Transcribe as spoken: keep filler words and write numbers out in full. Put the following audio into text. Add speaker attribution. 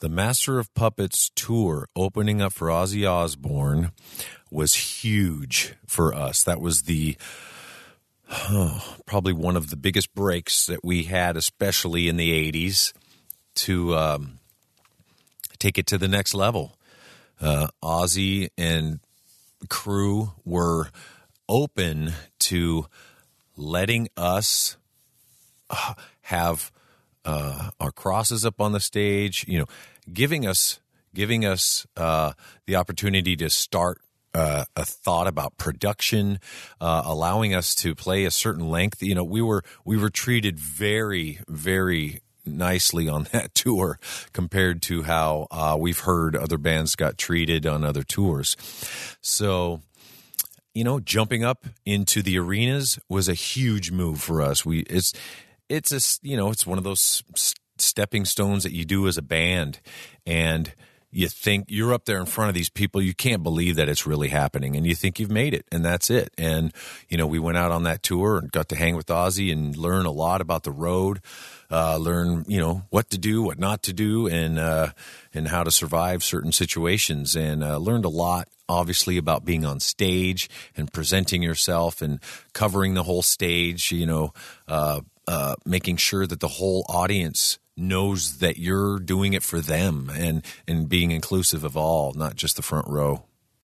Speaker 1: The Master of Puppets tour opening up for Ozzy Osbourne was huge for us. That was the oh, probably one of the biggest breaks that we had, especially in the eighties, to um, take it to the next level. Uh, Ozzy and crew were open to letting us uh, have uh, our crosses up on the stage, you know, giving us giving us uh, the opportunity to start uh, a thought about production, uh, allowing us to play a certain length. You know, we were we were treated very, very nicely on that tour compared to how uh, we've heard other bands got treated on other tours. So, you know, jumping up into the arenas was a huge move for us. We it's it's a you know it's one of those stepping stones that you do as a band, and you think you're up there in front of these people, you can't believe that it's really happening, and you think you've made it, and that's it. And you know, we went out on that tour and got to hang with Ozzy and learn a lot about the road, uh, learn you know what to do, what not to do, and uh, and how to survive certain situations, and uh, learned a lot, obviously, about being on stage and presenting yourself and covering the whole stage. You know, uh, uh, making sure that the whole audience knows that you're doing it for them, and and being inclusive of all, not just the front row.